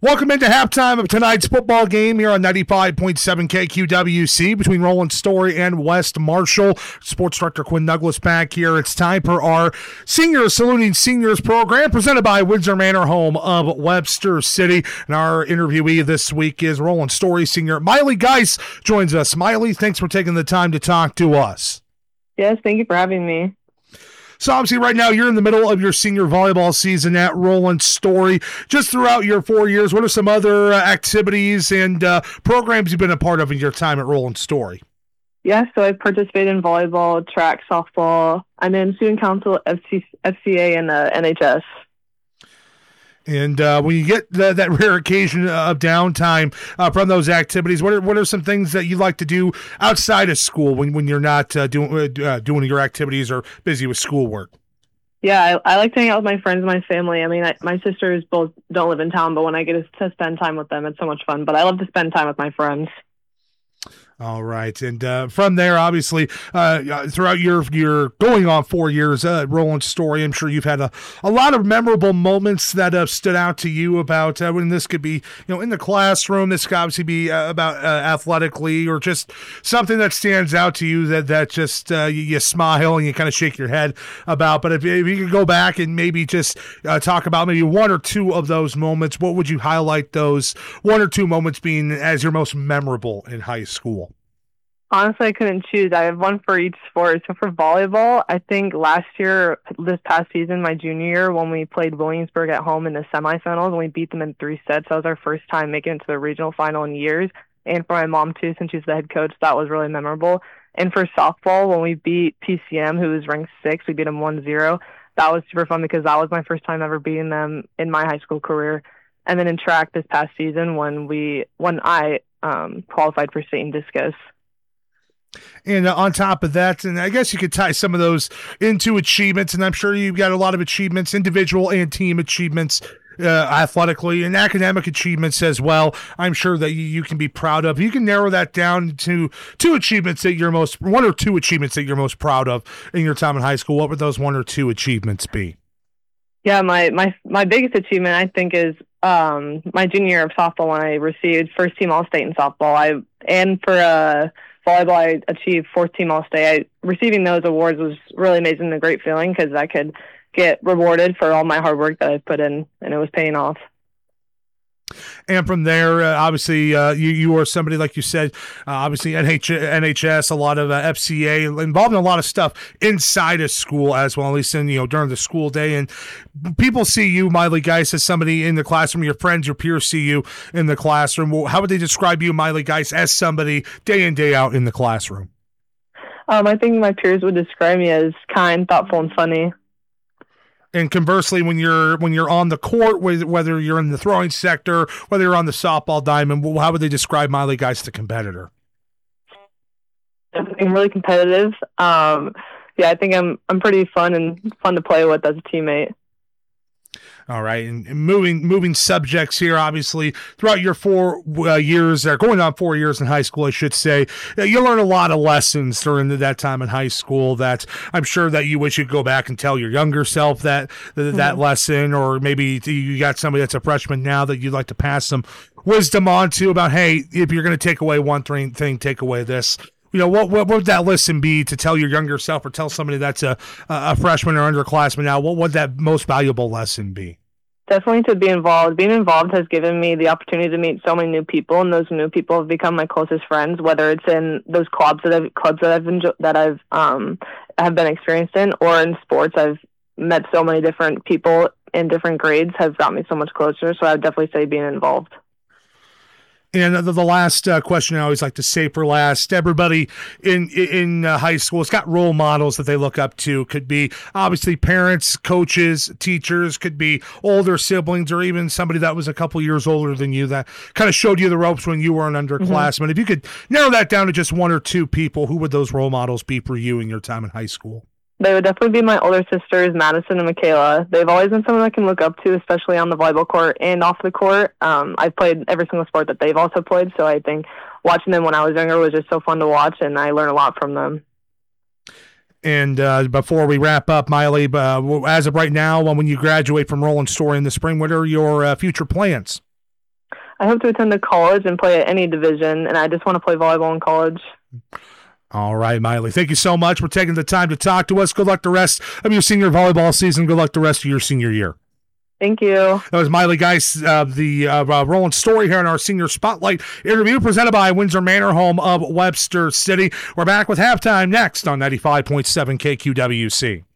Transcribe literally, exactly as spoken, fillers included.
Welcome into halftime of tonight's football game here on ninety-five point seven K Q W C between Roland Story and West Marshall. Sports Director Quinn Douglas back here. It's time for our Senior Saluting Seniors program presented by Windsor Manor, home of Webster City. And our interviewee this week is Roland Story senior Miley Geis joins us. Miley, thanks for taking the time to talk to us. Yes, thank you for having me. So obviously right now you're in the middle of your senior volleyball season at Roland Story. Just throughout your four years, what are some other uh, activities and uh, programs you've been a part of in your time at Roland Story? Yeah, so I participated in volleyball, track, softball. I'm in student council, F C, F C A, and uh, N H S. And uh, when you get the, that rare occasion of downtime uh, from those activities, what are what are some things that you like to do outside of school when, when you're not uh, doing uh, doing your activities or busy with schoolwork? Yeah, I, I like to hang out with my friends and my family. I mean, I, my sisters both don't live in town, but when I get to spend time with them, it's so much fun. But I love to spend time with my friends. All right. And uh, from there, obviously, uh, throughout your your going on four years uh, at Roland Story, I'm sure you've had a, a lot of memorable moments that have stood out to you about uh, when this could be, you know, in the classroom. This could obviously be uh, about uh, athletically or just something that stands out to you that, that just uh, you, you smile and you kind of shake your head about. But if, if you could go back and maybe just uh, talk about maybe one or two of those moments, what would you highlight those one or two moments being as your most memorable in high school? Honestly, I couldn't choose. I have one for each sport. So for volleyball, I think last year, this past season, my junior year, when we played Williamsburg at home in the semifinals, and we beat them in three sets. That was our first time making it to the regional final in years. And for my mom, too, since she's the head coach, that was really memorable. And for softball, when we beat P C M, who was ranked sixth, we beat them one zero. That was super fun because that was my first time ever beating them in my high school career. And then in track this past season, when we when I um, qualified for state and discus. And uh, on top of that, and I guess you could tie some of those into achievements, and I'm sure you've got a lot of achievements, individual and team achievements, uh, athletically, and academic achievements as well. I'm sure that you, you can be proud of. You can narrow that down to two achievements that you're most, one or two achievements that you're most proud of in your time in high school. What would those one or two achievements be? Yeah, my, my, my biggest achievement, I think, is um, my junior year of softball when I received first team All-State in softball. I and for uh, volleyball, I achieved fourth team All-State. I, receiving those awards was really amazing and a great feeling because I could get rewarded for all my hard work that I put in, and it was paying off. And from there, uh, obviously, uh, you you are somebody, like you said, uh, obviously N H- N H S, a lot of uh, F C A, involved in a lot of stuff inside of school as well, at least in, you know, during the school day. And people see you, Miley Geis, as somebody in the classroom. Your friends, your peers see you in the classroom. Well, how would they describe you, Miley Geis, as somebody day in, day out in the classroom? Um, I think my peers would describe me as kind, thoughtful, and funny. And conversely, when you're when you're on the court, whether you're in the throwing sector, whether you're on the softball diamond, how would they describe Miley Geis, the competitor? I'm really competitive. Um, yeah, I think I'm I'm pretty fun and fun to play with as a teammate. All right, and moving moving subjects here, obviously, throughout your four uh, years, or going on four years in high school, I should say, you learn a lot of lessons during that time in high school that I'm sure that you wish you'd go back and tell your younger self that that, mm-hmm. that lesson, or maybe you got somebody that's a freshman now that you'd like to pass some wisdom on to about, hey, if you're going to take away one thing, thing, take away this. You know, what, what would that lesson be to tell your younger self or tell somebody that's a, a freshman or underclassman now? What would that most valuable lesson be? Definitely to be involved. Being involved has given me the opportunity to meet so many new people, and those new people have become my closest friends. Whether it's in those clubs that I've clubs that I've enjoyed, that I've um have been experienced in, or in sports, I've met so many different people in different grades has got me so much closer. So I would definitely say being involved. And the, the last uh, question I always like to say for last, everybody in in uh, high school has got role models that they look up to. Could be obviously parents, coaches, teachers, could be older siblings, or even somebody that was a couple years older than you that kind of showed you the ropes when you were an underclassman. Mm-hmm. If you could narrow that down to just one or two people, who would those role models be for you in your time in high school? They would definitely be my older sisters, Madison and Michaela. They've always been someone I can look up to, especially on the volleyball court and off the court. Um, I've played every single sport that they've also played, so I think watching them when I was younger was just so fun to watch, and I learned a lot from them. And uh, before we wrap up, Miley, uh, as of right now, when you graduate from Roland Story in the spring, what are your uh, future plans? I hope to attend a college and play at any division, and I just want to play volleyball in college. All right, Miley. Thank you so much for taking the time to talk to us. Good luck the rest of your senior volleyball season. Good luck the rest of your senior year. Thank you. That was Miley Geist, uh, the uh, uh, Roland Story here in our Senior Spotlight interview presented by Windsor Manor, home of Webster City. We're back with halftime next on ninety-five point seven K Q W C.